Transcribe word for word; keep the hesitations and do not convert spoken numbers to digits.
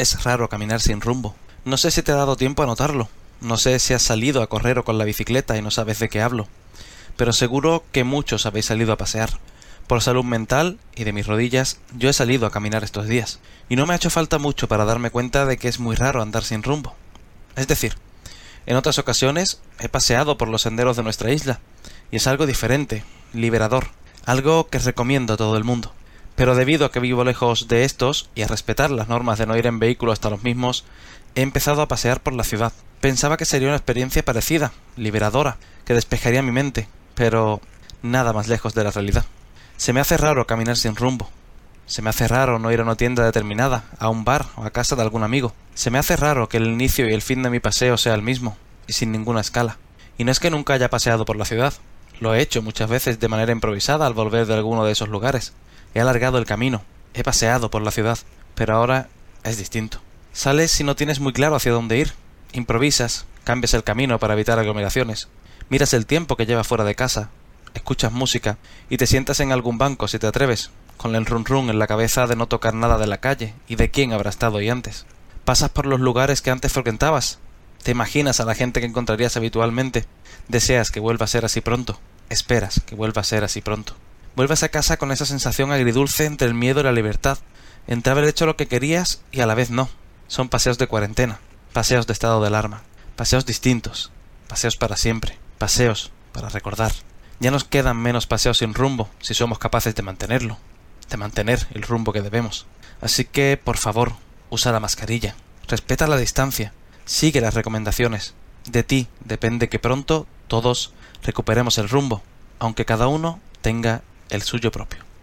Es raro caminar sin rumbo. No sé si te ha dado tiempo a notarlo. No sé si has salido a correr o con la bicicleta y no sabes de qué hablo. Pero seguro que muchos habéis salido a pasear. Por salud mental y de mis rodillas, yo he salido a caminar estos días. Y no me ha hecho falta mucho para darme cuenta de que es muy raro andar sin rumbo. Es decir, en otras ocasiones he paseado por los senderos de nuestra isla. Y es algo diferente, liberador. Algo que recomiendo a todo el mundo. Pero debido a que vivo lejos de estos y a respetar las normas de no ir en vehículo hasta los mismos, he empezado a pasear por la ciudad. Pensaba que sería una experiencia parecida, liberadora, que despejaría mi mente, pero nada más lejos de la realidad. Se me hace raro caminar sin rumbo. Se me hace raro no ir a una tienda determinada, a un bar o a casa de algún amigo. Se me hace raro que el inicio y el fin de mi paseo sea el mismo, y sin ninguna escala. Y no es que nunca haya paseado por la ciudad. Lo he hecho muchas veces de manera improvisada al volver de alguno de esos lugares. He alargado el camino, he paseado por la ciudad, pero ahora es distinto. Sales si no tienes muy claro hacia dónde ir. Improvisas, cambias el camino para evitar aglomeraciones. Miras el tiempo que llevas fuera de casa, escuchas música y te sientas en algún banco si te atreves, con el run run en la cabeza de no tocar nada de la calle y de quién habrá estado ahí antes. Pasas por los lugares que antes frecuentabas. Te imaginas a la gente que encontrarías habitualmente. Deseas que vuelva a ser así pronto. Esperas que vuelva a ser así pronto. Vuelves a casa con esa sensación agridulce entre el miedo y la libertad, entre haber hecho lo que querías y a la vez no. Son paseos de cuarentena, paseos de estado de alarma, paseos distintos, paseos para siempre, paseos para recordar. Ya nos quedan menos paseos sin rumbo si somos capaces de mantenerlo, de mantener el rumbo que debemos. Así que, por favor, usa la mascarilla, respeta la distancia, sigue las recomendaciones. De ti depende que pronto todos recuperemos el rumbo, aunque cada uno tenga el suyo propio.